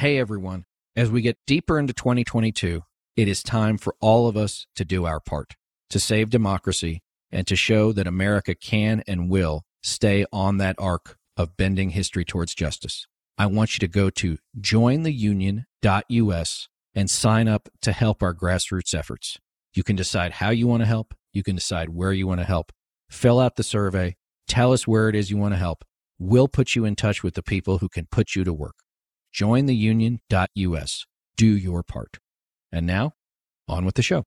Hey, everyone. As we get deeper into 2022, it is time for all of us to do our part, to save democracy, and to show that America can and will stay on that arc of bending history towards justice. I want you to go to jointheunion.us and sign up to help our grassroots efforts. You can decide how you want to help. You can decide where you want to help. Fill out the survey. Tell us where it is you want to help. We'll put you in touch with the people who can put you to work. Jointheunion.us. Do your part. And now, on with the show.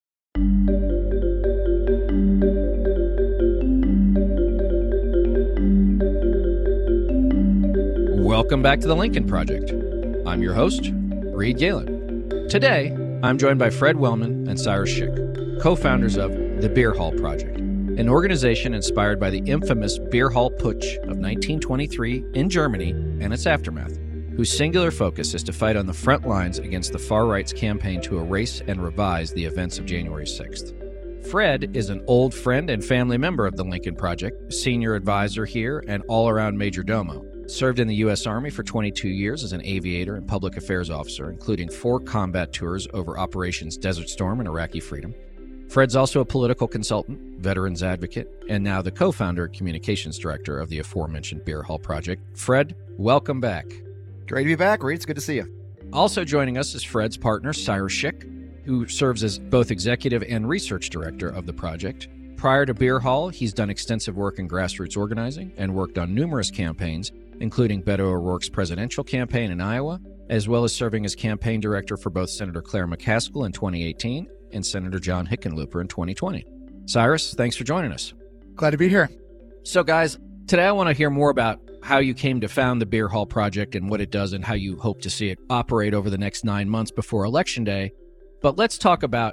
Welcome back to the Lincoln Project. I'm your host, Reed Galen. Today, I'm joined by Fred Wellman and Cyrus Schick, co-founders of the Beer Hall Project, an organization inspired by the infamous Beer Hall Putsch of 1923 in Germany and its aftermath, whose singular focus is to fight on the front lines against the far-right's campaign to erase and revise the events of January 6th. Fred is an old friend and family member of the Lincoln Project, senior advisor here and all-around major domo. Served in the U.S. Army for 22 years as an aviator and public affairs officer, including 4 combat tours over Operations Desert Storm and Iraqi Freedom. Fred's also a political consultant, veterans advocate, and now the co-founder and communications director of the aforementioned Beer Hall Project. Fred, welcome back. Great to be back, Reed. It's good to see you. Also joining us is Fred's partner, Cyrus Schick, who serves as both executive and research director of the project. Prior to Beer Hall, he's done extensive work in grassroots organizing and worked on numerous campaigns, including Beto O'Rourke's presidential campaign in Iowa, as well as serving as campaign director for both Senator Claire McCaskill in 2018 and Senator John Hickenlooper in 2020. Cyrus, thanks for joining us. Glad to be here. So, guys, today I want to hear more about how you came to found the Beer Hall Project and what it does and how you hope to see it operate over the next 9 months before Election Day. But let's talk about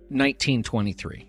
1923,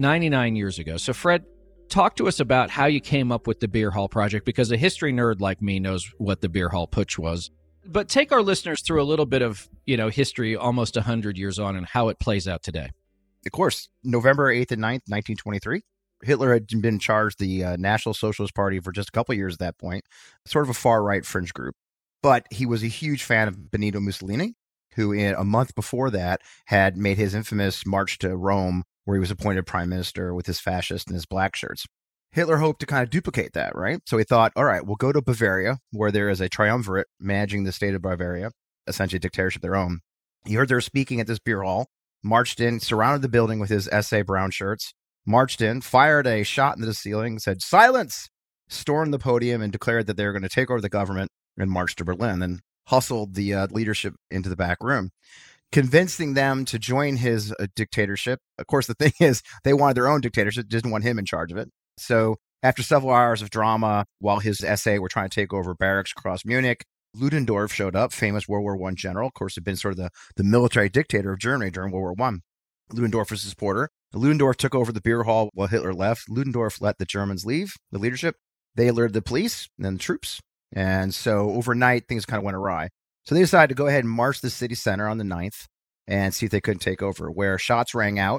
99 years ago. So, Fred, talk to us about how you came up with the Beer Hall Project, because a history nerd like me knows what the Beer Hall Putsch was. But take our listeners through a little bit of, history almost 100 years on and how it plays out today. Of course, November 8th and 9th, 1923. Hitler had been charged the National Socialist Party for just a couple of years at that point, sort of a far-right fringe group. But he was a huge fan of Benito Mussolini, who a month before that had made his infamous march to Rome, where he was appointed prime minister with his fascist and his black shirts. Hitler hoped to kind of duplicate that, right? So he thought, all right, we'll go to Bavaria, where there is a triumvirate managing the state of Bavaria, essentially a dictatorship of their own. He heard they were speaking at this beer hall, marched in, surrounded the building with his SA brown shirts, marched in, fired a shot into the ceiling, said, "Silence!" stormed the podium and declared that they were going to take over the government and march to Berlin, and hustled the leadership into the back room, convincing them to join his dictatorship. Of course, the thing is, they wanted their own dictatorship, didn't want him in charge of it. So after several hours of drama, while his SA were trying to take over barracks across Munich, Ludendorff showed up, famous World War I general. Of course, had been sort of the military dictator of Germany during World War I. Ludendorff was a supporter. Ludendorff took over the beer hall while Hitler left. Ludendorff let the Germans leave, the leadership. They alerted the police and then the troops. And so overnight, things kind of went awry. So they decided to go ahead and march the city center on the 9th and see if they couldn't take over, where shots rang out.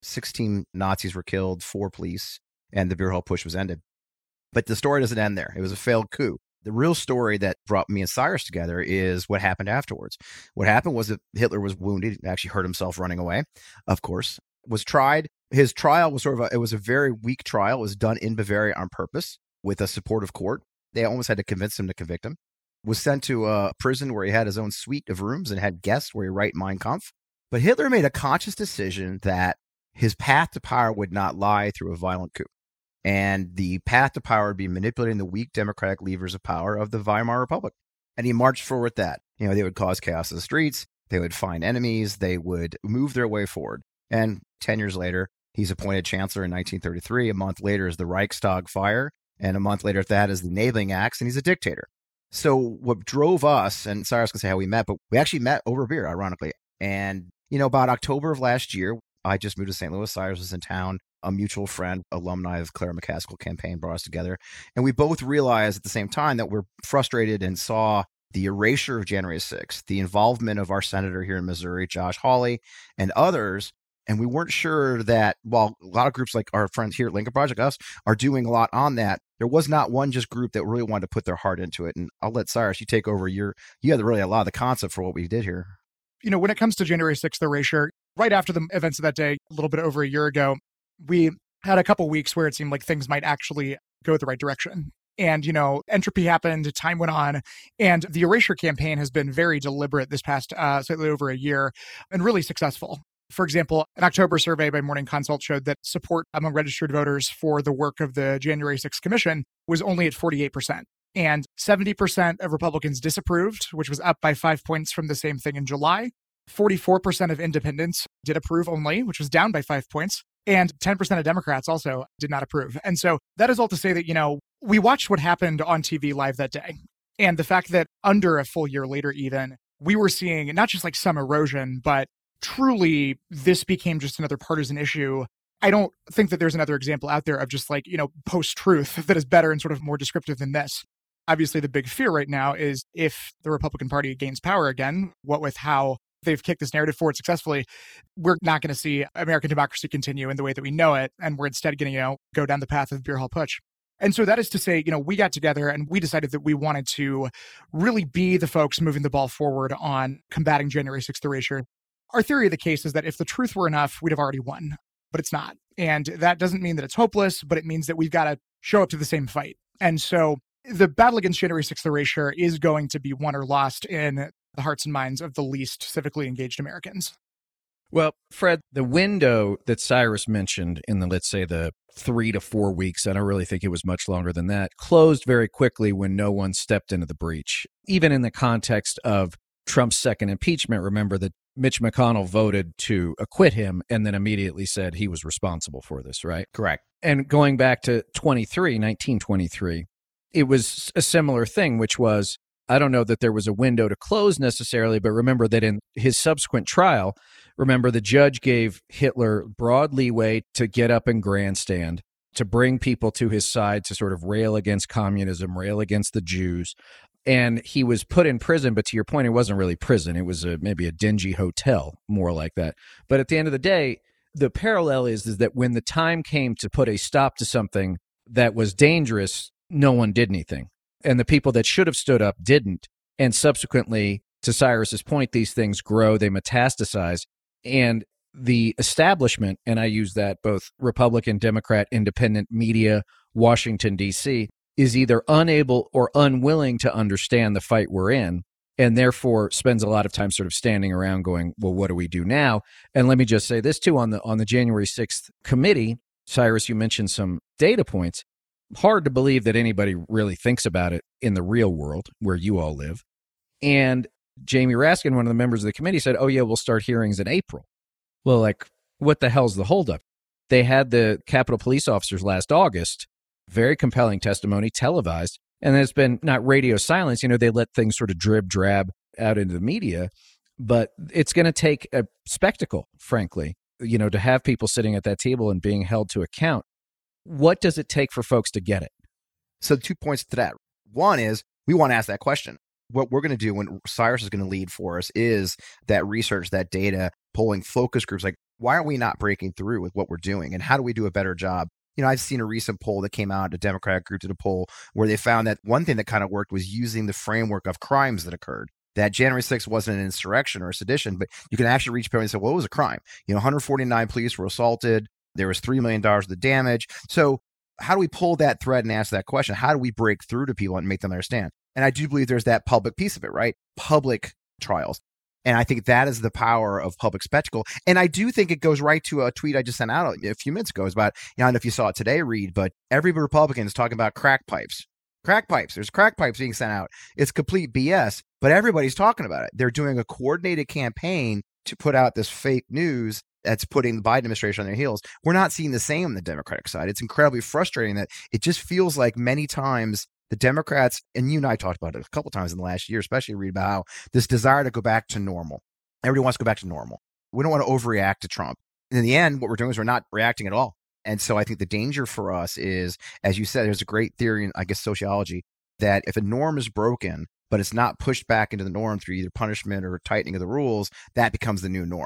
16 Nazis were killed, 4 police, and the beer hall push was ended. But the story doesn't end there. It was a failed coup. The real story that brought me and Cyrus together is what happened afterwards. What happened was that Hitler was wounded, actually hurt himself running away, of course, was tried. His trial was it was a very weak trial. It was done in Bavaria on purpose with a supportive court. They almost had to convince him to convict him. Was sent to a prison where he had his own suite of rooms and had guests where he wrote Mein Kampf. But Hitler made a conscious decision that his path to power would not lie through a violent coup. And the path to power would be manipulating the weak democratic levers of power of the Weimar Republic. And he marched forward with that. They would cause chaos in the streets. They would find enemies. They would move their way forward. And 10 years later, he's appointed chancellor in 1933. A month later is the Reichstag fire. And a month later that is the Enabling Acts. And he's a dictator. So what drove us, and Cyrus can say how we met, but we actually met over beer, ironically. And, about October of last year, I just moved to St. Louis. Cyrus was in town. A mutual friend, alumni of Claire McCaskill campaign, brought us together. And we both realized at the same time that we're frustrated and saw the erasure of January 6th, the involvement of our senator here in Missouri, Josh Hawley, and others. And we weren't sure that while a lot of groups like our friends here at Lincoln Project, us, are doing a lot on that, there was not one just group that really wanted to put their heart into it. And I'll let Cyrus, you take over. You had really a lot of the concept for what we did here. When it comes to January 6th erasure, right after the events of that day, a little bit over a year ago, we had a couple weeks where it seemed like things might actually go the right direction. And, entropy happened, time went on, and the erasure campaign has been very deliberate this past slightly over a year and really successful. For example, an October survey by Morning Consult showed that support among registered voters for the work of the January 6th Commission was only at 48%. And 70% of Republicans disapproved, which was up by 5 points from the same thing in July. 44% of independents did approve only, which was down by 5 points. And 10% of Democrats also did not approve. And so that is all to say that, we watched what happened on TV live that day. And the fact that under a full year later, even, we were seeing not just like some erosion, but truly this became just another partisan issue. I don't think that there's another example out there of just like, post-truth that is better and sort of more descriptive than this. Obviously, the big fear right now is if the Republican Party gains power again, what with how they've kicked this narrative forward successfully, we're not going to see American democracy continue in the way that we know it. And we're instead going to, go down the path of beer hall putsch. And so that is to say, we got together and we decided that we wanted to really be the folks moving the ball forward on combating January 6th erasure. Our theory of the case is that if the truth were enough, we'd have already won, but it's not. And that doesn't mean that it's hopeless, but it means that we've got to show up to the same fight. And so the battle against January 6th erasure is going to be won or lost in the hearts and minds of the least civically engaged Americans. Well, Fred, the window that Cyrus mentioned in let's say the 3 to 4 weeks, I don't really think it was much longer than that, closed very quickly when no one stepped into the breach. Even in the context of Trump's second impeachment, remember that Mitch McConnell voted to acquit him and then immediately said he was responsible for this, right? Correct. And going back to 1923, it was a similar thing, which was, I don't know that there was a window to close necessarily, but remember that in his subsequent trial, remember the judge gave Hitler broad leeway to get up and grandstand, to bring people to his side, to sort of rail against communism, rail against the Jews. And he was put in prison, but to your point, it wasn't really prison. It was maybe a dingy hotel, more like that. But at the end of the day, the parallel is that when the time came to put a stop to something that was dangerous, no one did anything. And the people that should have stood up didn't. And subsequently, to Cyrus's point, these things grow, they metastasize. And the establishment, and I use that both Republican, Democrat, independent media, Washington, D.C., is either unable or unwilling to understand the fight we're in, and therefore spends a lot of time sort of standing around going, well, what do we do now? And let me just say this, too, on the January 6th committee, Cyrus, you mentioned some data points. Hard to believe that anybody really thinks about it in the real world where you all live. And Jamie Raskin, one of the members of the committee, said, oh, yeah, we'll start hearings in April. Well, like, what the hell's the holdup? They had the Capitol police officers last August, very compelling testimony, televised, and there's been not radio silence. They let things sort of drab out into the media, but it's going to take a spectacle, frankly, to have people sitting at that table and being held to account. What does it take for folks to get it? So 2 points to that. One is we want to ask that question. What we're going to do when Cyrus is going to lead for us is that research, that data, polling focus groups. Like, why aren't we not breaking through with what we're doing? And how do we do a better job? I've seen a recent poll that came out, a Democratic group did a poll where they found that one thing that kind of worked was using the framework of crimes that occurred. That January 6th wasn't an insurrection or a sedition, but you can actually reach people and say, well, it was a crime. 149 police were assaulted. There was $3 million of the damage. So how do we pull that thread and ask that question? How do we break through to people and make them understand? And I do believe there's that public piece of it, right? Public trials. And I think that is the power of public spectacle. And I do think it goes right to a tweet I just sent out a few minutes ago. It's about, I don't know if you saw it today, Reed, but every Republican is talking about crack pipes. Crack pipes. There's crack pipes being sent out. It's complete BS, but everybody's talking about it. They're doing a coordinated campaign to put out this fake news that's putting the Biden administration on their heels. We're not seeing the same on the Democratic side. It's incredibly frustrating that it just feels like many times the Democrats, and you and I talked about it a couple times in the last year, especially read about how this desire to go back to normal. Everybody wants to go back to normal. We don't want to overreact to Trump. And in the end, what we're doing is we're not reacting at all. And so I think the danger for us is, as you said, there's a great theory in, sociology, that if a norm is broken, but it's not pushed back into the norm through either punishment or tightening of the rules, that becomes the new norm.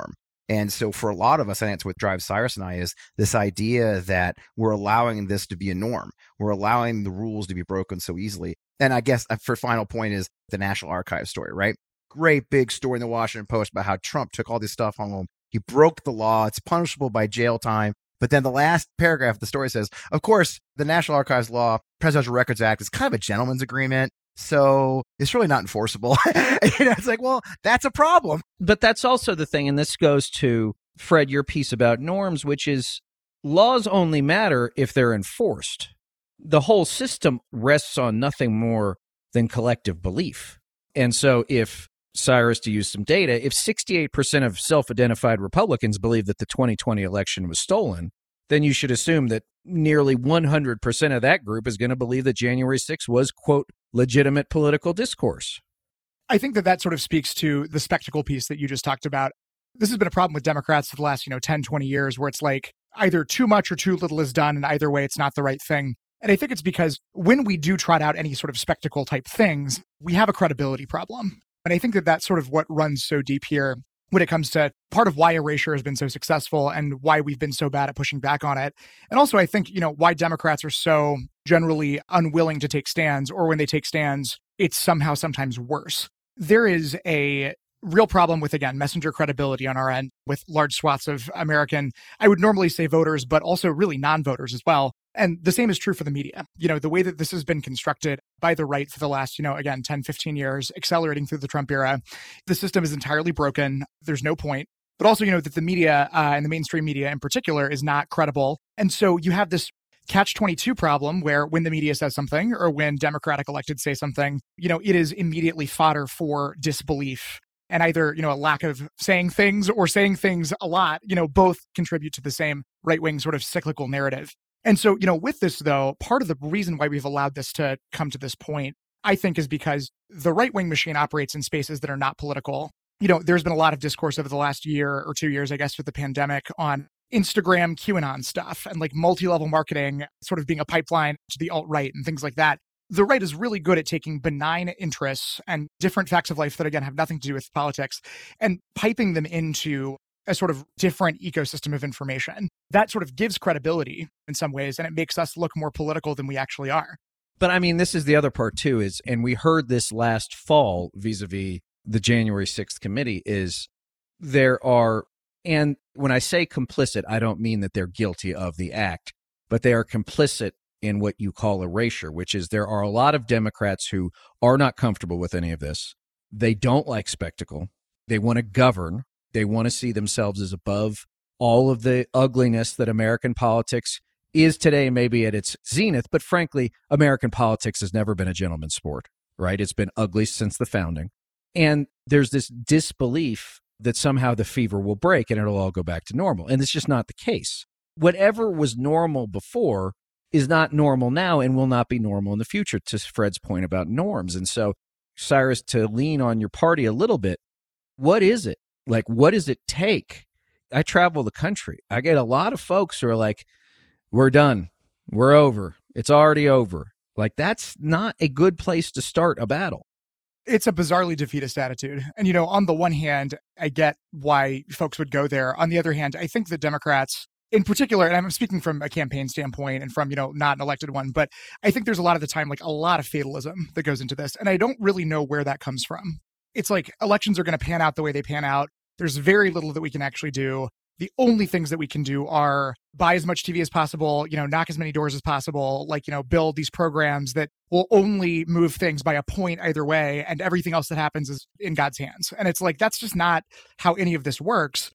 And so for a lot of us, I think that's what drives Cyrus and I, is this idea that we're allowing this to be a norm. We're allowing the rules to be broken so easily. And I guess for final point is the National Archives story, right? Great big story in the Washington Post about how Trump took all this stuff home. He broke the law. It's punishable by jail time. But then the last paragraph of the story says, of course, the National Archives law, Presidential Records Act, is kind of a gentleman's agreement. So it's really not enforceable. It's like, well, that's a problem. But that's also the thing, and this goes to, Fred, your piece about norms, which is laws only matter if they're enforced. The whole system rests on nothing more than collective belief. And so if, Cyrus, to use some data, if 68% of self-identified Republicans believe that the 2020 election was stolen, then you should assume that nearly 100% of that group is going to believe that January 6th was, quote, legitimate political discourse. I think that sort of speaks to the spectacle piece that you just talked about. This has been a problem with Democrats for the last, 10, 20 years, where it's like either too much or too little is done, and either way, it's not the right thing. And I think it's because when we do trot out any sort of spectacle type things, we have a credibility problem. And I think that that's sort of what runs so deep here when it comes to part of why erasure has been so successful and why we've been so bad at pushing back on it. And also, I think, why Democrats are so generally unwilling to take stands, or when they take stands, it's somehow sometimes worse. There is a real problem with, again, messenger credibility on our end with large swaths of American, I would normally say voters, but also really non-voters as well. And the same is true for the media. The way that this has been constructed by the right for the last, again, 10, 15 years, accelerating through the Trump era, the system is entirely broken. There's no point. But also, that the media and the mainstream media in particular is not credible. And so you have this catch-22 problem where when the media says something or when Democratic electeds say something, it is immediately fodder for disbelief. And either, a lack of saying things or saying things a lot, both contribute to the same right-wing sort of cyclical narrative. And so, with this, though, part of the reason why we've allowed this to come to this point, I think, is because the right-wing machine operates in spaces that are not political. There's been a lot of discourse over the last year or 2 years, I guess, with the pandemic on Instagram QAnon stuff and like multi-level marketing sort of being a pipeline to the alt-right and things like that. The right is really good at taking benign interests and different facts of life that, again, have nothing to do with politics and piping them into a sort of different ecosystem of information. That sort of gives credibility in some ways, and it makes us look more political than we actually are. But I mean, this is the other part too, and we heard this last fall vis-a-vis the January 6th committee, is there are, and when I say complicit, I don't mean that they're guilty of the act, but they are complicit in what you call erasure, which is there are a lot of Democrats who are not comfortable with any of this. They don't like spectacle. They want to govern. They want to see themselves as above all of the ugliness that American politics is today, maybe at its zenith. But frankly, American politics has never been a gentleman's sport, right? It's been ugly since the founding. And there's this disbelief that somehow the fever will break and it'll all go back to normal. And it's just not the case. Whatever was normal before is not normal now and will not be normal in the future, to Fred's point about norms. And so, Cyrus, to lean on your party a little bit, what is it? Like, what does it take? I travel the country. I get a lot of folks who are like, we're done. We're over. It's already over. Like, that's not a good place to start a battle. It's a bizarrely defeatist attitude. And, on the one hand, I get why folks would go there. On the other hand, I think the Democrats in particular, and I'm speaking from a campaign standpoint and from, not an elected one, but I think there's a lot of the time, like a lot of fatalism that goes into this. And I don't really know where that comes from. It's like elections are going to pan out the way they pan out. There's very little that we can actually do. The only things that we can do are buy as much TV as possible, knock as many doors as possible, build these programs that will only move things by a point either way. And everything else that happens is in God's hands. And it's like, that's just not how any of this works.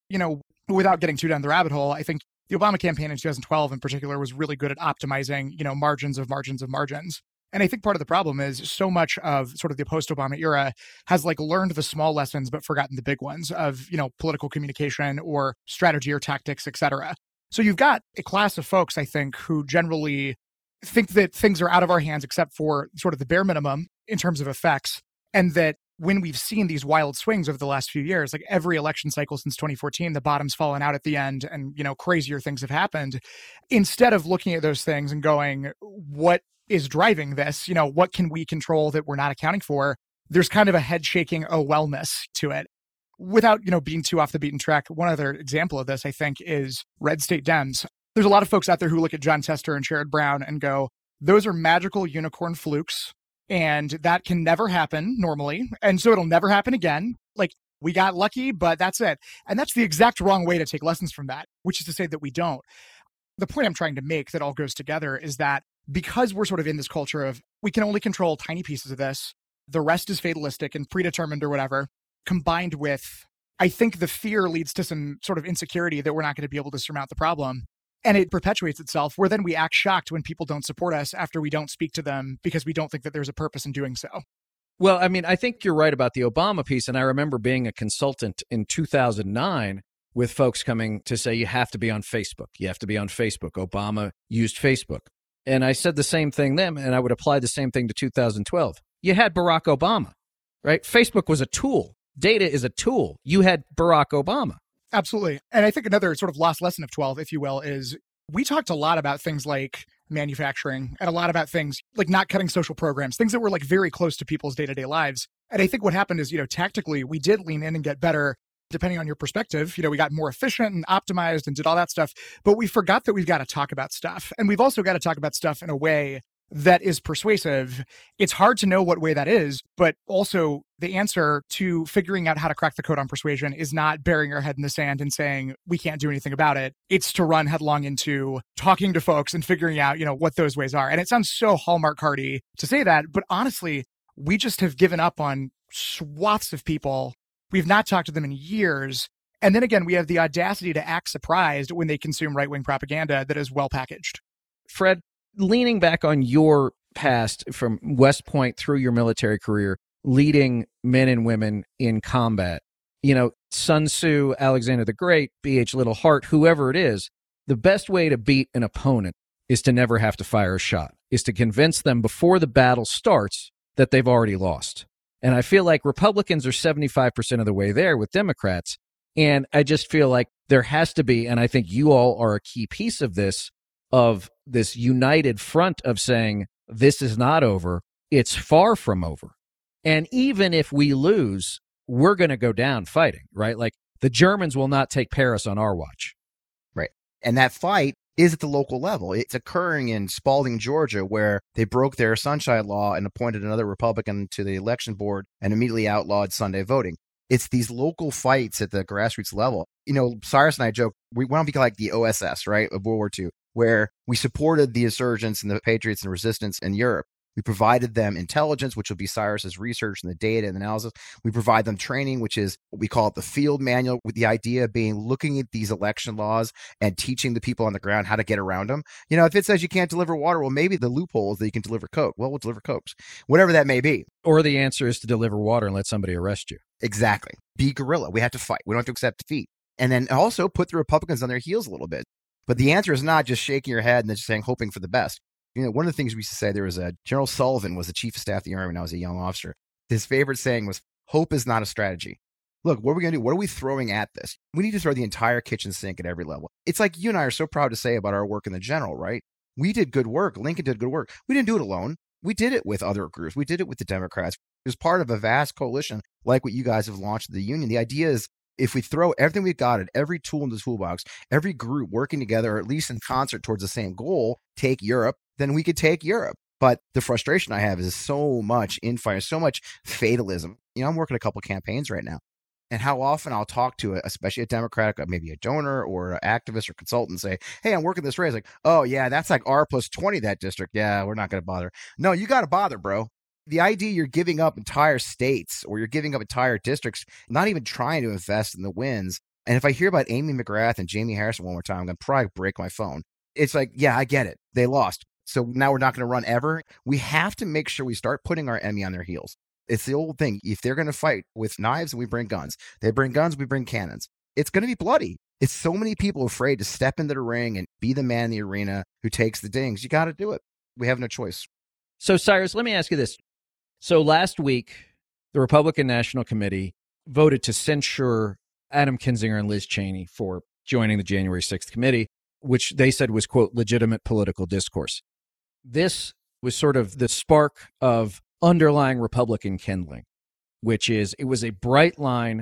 Without getting too down the rabbit hole, I think the Obama campaign in 2012 in particular was really good at optimizing, margins of margins of margins. And I think part of the problem is so much of sort of the post-Obama era has learned the small lessons, but forgotten the big ones of, political communication or strategy or tactics, et cetera. So you've got a class of folks, I think, who generally think that things are out of our hands, except for sort of the bare minimum in terms of effects. And that when we've seen these wild swings over the last few years, like every election cycle since 2014, the bottom's fallen out at the end and, crazier things have happened. Instead of looking at those things and going, what is driving this? What can we control that we're not accounting for? There's kind of a head shaking oh wellness to it. without, being too off the beaten track, one other example of this, I think, is red state Dems. There's a lot of folks out there who look at Jon Tester and Sherrod Brown and go, those are magical unicorn flukes, and that can never happen normally. And so it'll never happen again. Like, we got lucky, but that's it. And that's the exact wrong way to take lessons from that, which is to say that we don't. The point I'm trying to make that all goes together is that because we're sort of in this culture of we can only control tiny pieces of this, the rest is fatalistic and predetermined or whatever, combined with, I think the fear leads to some sort of insecurity that we're not going to be able to surmount the problem. And it perpetuates itself where then we act shocked when people don't support us after we don't speak to them because we don't think that there's a purpose in doing so. Well, I mean, I think you're right about the Obama piece. And I remember being a consultant in 2009 with folks coming to say, you have to be on Facebook. You have to be on Facebook. Obama used Facebook. And I said the same thing then, and I would apply the same thing to 2012. You had Barack Obama, right? Facebook was a tool. Data is a tool. You had Barack Obama. Absolutely. And I think another sort of lost lesson of 12, if you will, is we talked a lot about things like manufacturing and a lot about things like not cutting social programs, things that were like very close to people's day-to-day lives. And I think what happened is, tactically, we did lean in and get better, depending on your perspective. We got more efficient and optimized and did all that stuff. But we forgot that we've got to talk about stuff. And we've also got to talk about stuff in a way that is persuasive. It's hard to know what way that is, but also the answer to figuring out how to crack the code on persuasion is not burying our head in the sand and saying we can't do anything about it. It's to run headlong into talking to folks and figuring out, what those ways are. And it sounds so Hallmark Cardy to say that, but honestly, we just have given up on swaths of people. We've not talked to them in years. And then again, we have the audacity to act surprised when they consume right-wing propaganda that is well packaged. Fred, leaning back on your past from West Point through your military career, leading men and women in combat, Sun Tzu, Alexander the Great, B.H. Little Hart, whoever it is, the best way to beat an opponent is to never have to fire a shot, is to convince them before the battle starts that they've already lost. And I feel like Republicans are 75% of the way there with Democrats. And I just feel like there has to be, and I think you all are a key piece of this united front of saying, this is not over. It's far from over. And even if we lose, we're going to go down fighting, right? Like the Germans will not take Paris on our watch. Right. And that fight is at the local level. It's occurring in Spalding, Georgia, where they broke their sunshine law and appointed another Republican to the election board and immediately outlawed Sunday voting. It's these local fights at the grassroots level. Cyrus and I joke, we want to be like the OSS, right, of World War II, where we supported the insurgents and the patriots and resistance in Europe. We provided them intelligence, which will be Cyrus's research and the data and analysis. We provide them training, which is what we call it the field manual, with the idea being looking at these election laws and teaching the people on the ground how to get around them. If it says you can't deliver water, well, maybe the loophole is that you can deliver Coke. Well, we'll deliver Cokes, whatever that may be. Or the answer is to deliver water and let somebody arrest you. Exactly. Be guerrilla. We have to fight. We don't have to accept defeat. And then also put the Republicans on their heels a little bit. But the answer is not just shaking your head and then just saying, hoping for the best. One of the things we used to say, there was General Sullivan was the chief of staff of the Army when I was a young officer. His favorite saying was, hope is not a strategy. Look, what are we going to do? What are we throwing at this? We need to throw the entire kitchen sink at every level. It's like you and I are so proud to say about our work in the general, right? We did good work. Lincoln did good work. We didn't do it alone. We did it with other groups. We did it with the Democrats. It was part of a vast coalition like what you guys have launched at the Union. The idea is, if we throw everything we've got at every tool in the toolbox, every group working together, or at least in concert towards the same goal, take Europe, then we could take Europe. But the frustration I have is so much infighting, so much fatalism. I'm working a couple campaigns right now. And how often I'll talk to, especially a Democratic, maybe a donor or an activist or consultant, say, hey, I'm working this race. Like, oh, yeah, that's like R plus 20, that district. Yeah, we're not going to bother. No, you got to bother, bro. The idea you're giving up entire states or you're giving up entire districts, not even trying to invest in the wins. And if I hear about Amy McGrath and Jamie Harrison one more time, I'm going to probably break my phone. It's like, yeah, I get it. They lost. So now we're not going to run ever. We have to make sure we start putting our enemy on their heels. It's the old thing. If they're going to fight with knives, we bring guns. They bring guns, we bring cannons. It's going to be bloody. It's so many people afraid to step into the ring and be the man in the arena who takes the dings. You got to do it. We have no choice. So, Cyrus, let me ask you this. So last week, the Republican National Committee voted to censure Adam Kinzinger and Liz Cheney for joining the January 6th committee, which they said was, quote, legitimate political discourse. This was sort of the spark of underlying Republican kindling, which is it was a bright line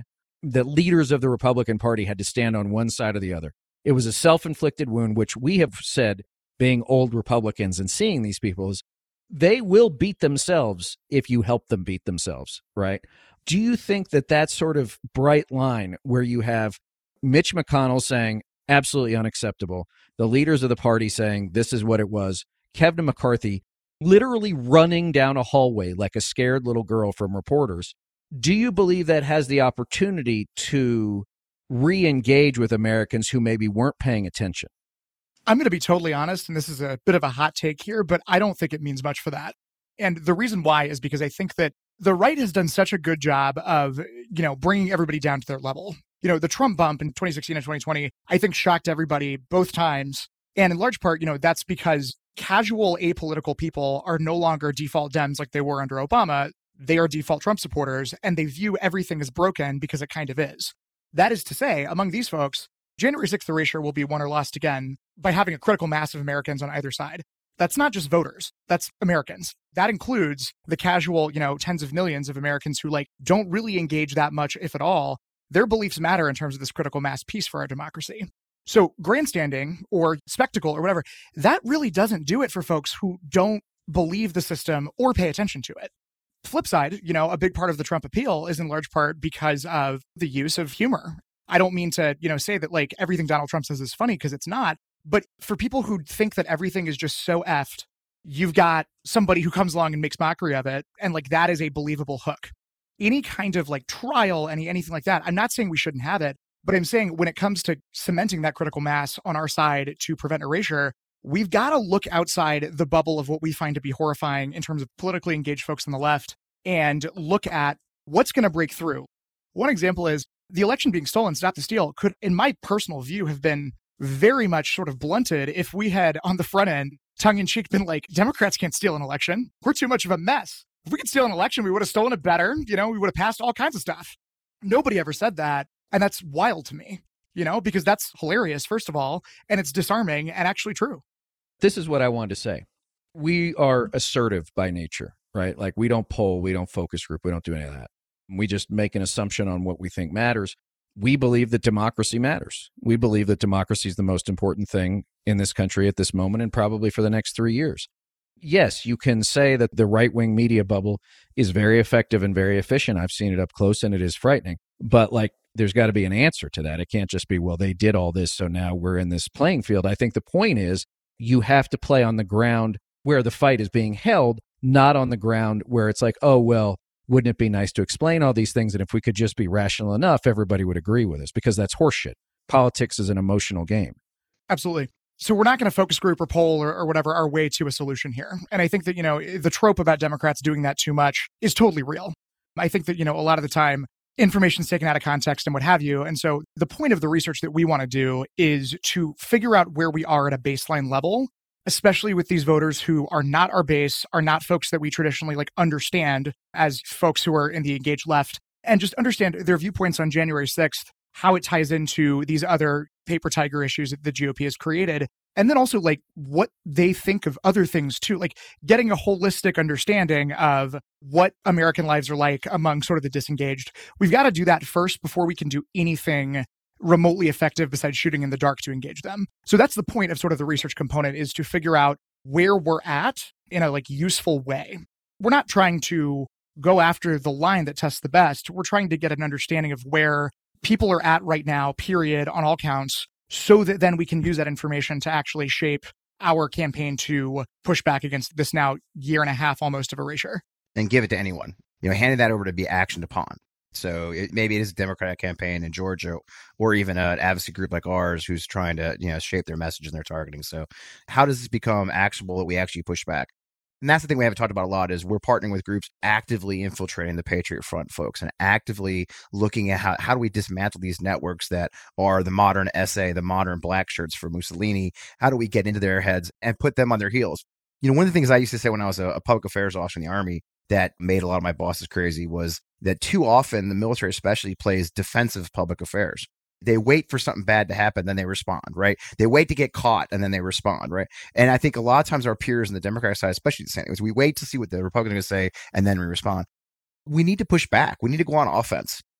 the leaders of the Republican Party had to stand on one side or the other. It was a self-inflicted wound, which we have said, being old Republicans and seeing these people, is they will beat themselves if you help them beat themselves, right? Do you think that that sort of bright line where you have Mitch McConnell saying absolutely unacceptable, the leaders of the party saying this is what it was, Kevin McCarthy literally running down a hallway like a scared little girl from reporters, do you believe that has the opportunity to re-engage with Americans who maybe weren't paying attention? I'm going to be totally honest, and this is a bit of a hot take here, but I don't think it means much for that. And the reason why is because I think that the right has done such a good job of, bringing everybody down to their level. The Trump bump in 2016 and 2020, I think shocked everybody both times. And in large part, that's because casual apolitical people are no longer default Dems like they were under Obama. They are default Trump supporters, and they view everything as broken because it kind of is. That is to say, among these folks, January 6th erasure will be won or lost again by having a critical mass of Americans on either side. That's not just voters. That's Americans. That includes the casual, tens of millions of Americans who don't really engage that much, if at all. Their beliefs matter in terms of this critical mass piece for our democracy. So grandstanding or spectacle or whatever, that really doesn't do it for folks who don't believe the system or pay attention to it. Flip side, a big part of the Trump appeal is in large part because of the use of humor. I don't mean to, say that everything Donald Trump says is funny, because it's not. But for people who think that everything is just so effed, you've got somebody who comes along and makes mockery of it. And that is a believable hook. Any kind of trial, anything like that, I'm not saying we shouldn't have it, but I'm saying when it comes to cementing that critical mass on our side to prevent erasure, we've got to look outside the bubble of what we find to be horrifying in terms of politically engaged folks on the left and look at what's going to break through. One example is the election being stolen, Stop the Steal, could, in my personal view, have been very much sort of blunted if we had on the front end, tongue-in-cheek, been like, Democrats can't steal an election. We're too much of a mess. If we could steal an election, we would have stolen it better. We would have passed all kinds of stuff. Nobody ever said that. And that's wild to me, because that's hilarious, first of all, and it's disarming and actually true. This is what I wanted to say. We are assertive by nature, right? We don't poll, we don't focus group, we don't do any of that. We just make an assumption on what we think matters. We believe that democracy matters. We believe that democracy is the most important thing in this country at this moment and probably for the next 3 years. Yes, you can say that the right-wing media bubble is very effective and very efficient. I've seen it up close and it is frightening. But there's got to be an answer to that. It can't just be, well, they did all this, so now we're in this playing field. I think the point is you have to play on the ground where the fight is being held, not on the ground where it's oh, well, wouldn't it be nice to explain all these things? And if we could just be rational enough, everybody would agree with us, because that's horseshit. Politics is an emotional game. Absolutely. So we're not going to focus group or poll or whatever our way to a solution here. And I think that, the trope about Democrats doing that too much is totally real. I think that, a lot of the time information's taken out of context and what have you. And so the point of the research that we want to do is to figure out where we are at a baseline level, especially with these voters who are not our base, are not folks that we traditionally understand as folks who are in the engaged left, and just understand their viewpoints on January 6th, how it ties into these other paper tiger issues that the GOP has created. And then also what they think of other things too, getting a holistic understanding of what American lives are like among sort of the disengaged. We've got to do that first before we can do anything remotely effective besides shooting in the dark to engage them. So that's the point of sort of the research component, is to figure out where we're at in a useful way. We're not trying to go after the line that tests the best. We're trying to get an understanding of where people are at right now, period, on all counts, so that then we can use that information to actually shape our campaign to push back against this now year and a half almost of erasure. And give it to anyone. Handing that over to be actioned upon. So maybe it is a Democratic campaign in Georgia, or even an advocacy group like ours who's trying to shape their message and their targeting. So how does this become actionable that we actually push back? And that's the thing we haven't talked about a lot, is we're partnering with groups actively infiltrating the Patriot Front folks and actively looking at how do we dismantle these networks that are the modern SA, the modern black shirts for Mussolini. How do we get into their heads and put them on their heels? One of the things I used to say when I was a public affairs officer in the Army that made a lot of my bosses crazy was that too often the military especially plays defensive public affairs. They wait for something bad to happen, then they respond, right? They wait to get caught, and then they respond, right? And I think a lot of times our peers in the Democratic side, especially the Senate, we wait to see what the Republicans are going to say, and then we respond. We need to push back. We need to go on offense.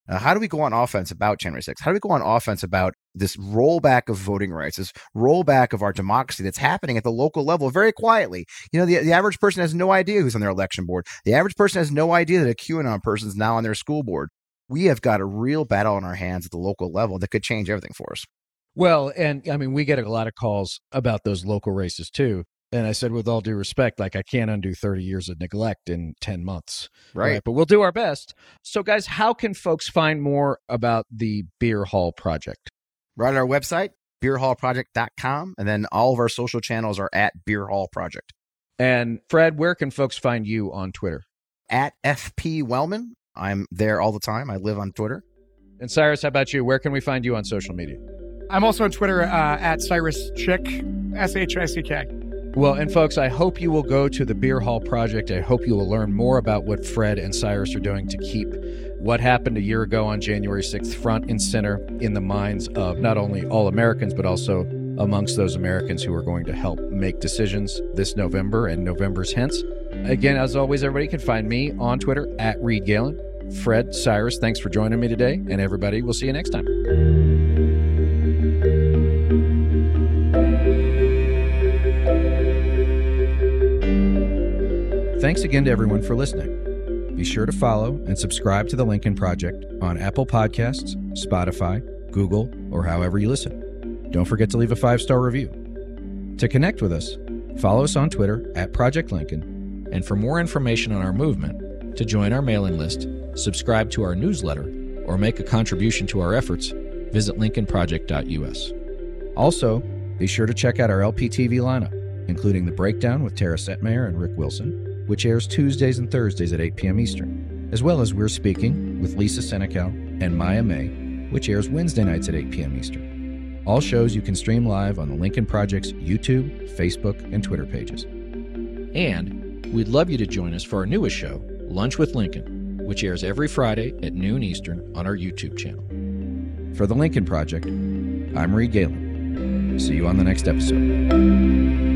How do we go on offense about January 6th? How do we go on offense about this rollback of voting rights, this rollback of our democracy that's happening at the local level very quietly? You know, the average person has no idea who's on their election board. The average person has no idea that a QAnon person is now on their school board. We have got a real battle on our hands at the local level that could change everything for us. Well, and I mean, we get a lot of calls about those local races too. And I said, with all due respect, like, I can't undo 30 years of neglect in 10 months. Right. But we'll do our best. So, guys, how can folks find more about the Beer Hall Project? Right on our website, beerhallproject.com. And then all of our social channels are at Beer Hall Project. And Fred, where can folks find you on Twitter? At FP Wellman. I'm there all the time. I live on Twitter. And Cyrus, how about you? Where can we find you on social media? I'm also on Twitter at Cyrus Schick, SHICK. Well, and folks, I hope you will go to the Beer Hall Project. I hope you will learn more about what Fred and Cyrus are doing to keep what happened a year ago on January 6th front and center in the minds of not only all Americans, but also amongst those Americans who are going to help make decisions this November and November's hence. Again, as always, everybody can find me on Twitter at Reed Galen. Fred, Cyrus, thanks for joining me today. And everybody, we'll see you next time. Thanks again to everyone for listening. Be sure to follow and subscribe to The Lincoln Project on Apple Podcasts, Spotify, Google, or however you listen. Don't forget to leave a 5-star review. To connect with us, follow us on Twitter at Project Lincoln. And for more information on our movement, to join our mailing list, subscribe to our newsletter, or make a contribution to our efforts, visit lincolnproject.us. Also, be sure to check out our LPTV lineup, including The Breakdown with Tara Setmayer and Rick Wilson, which airs Tuesdays and Thursdays at 8 p.m. Eastern, as well as We're Speaking with Lisa Senecal and Maya May, which airs Wednesday nights at 8 p.m. Eastern. All shows you can stream live on the Lincoln Project's YouTube, Facebook, and Twitter pages. And we'd love you to join us for our newest show, Lunch with Lincoln, which airs every Friday at noon Eastern on our YouTube channel. For the Lincoln Project, I'm Reed Galen. See you on the next episode.